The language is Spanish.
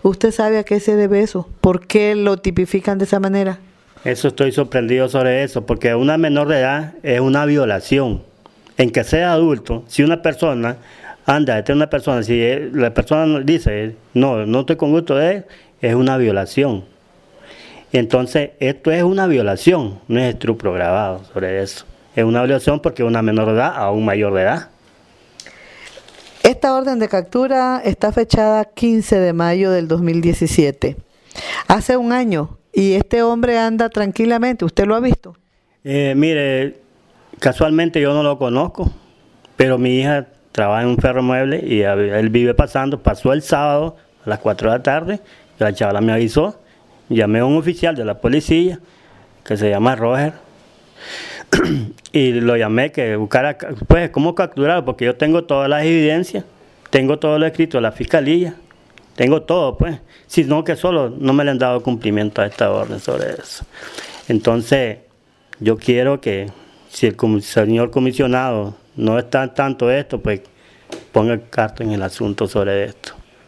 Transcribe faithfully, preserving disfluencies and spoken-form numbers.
¿Usted sabe a qué se debe eso? ¿Por qué lo tipifican de esa manera? Eso estoy sorprendido sobre eso, porque una menor de edad es una violación. En que sea adulto, si una persona anda detrás de una persona, si la persona dice, no, no estoy con gusto de él, es una violación. Entonces, esto es una violación, no es estupro grabado sobre eso. Es una violación porque es una menor de edad a un mayor de edad. Esta orden de captura está fechada quince de mayo del dos mil diecisiete. Hace un año, y este hombre anda tranquilamente. ¿Usted lo ha visto? Eh, mire, casualmente yo no lo conozco, pero mi hija trabaja en un ferromueble y él vive pasando. Pasó el sábado a las cuatro de la tarde, y la chavala me avisó. Llamé a un oficial de la policía que se llama Roger y lo llamé que buscara, pues, cómo capturarlo, porque yo tengo todas las evidencias, tengo todo lo escrito de la fiscalía, tengo todo, pues, sino que solo no me le han dado cumplimiento a esta orden sobre eso. Entonces, yo quiero que si el señor comisionado no está tanto esto, pues ponga carta en el asunto sobre esto.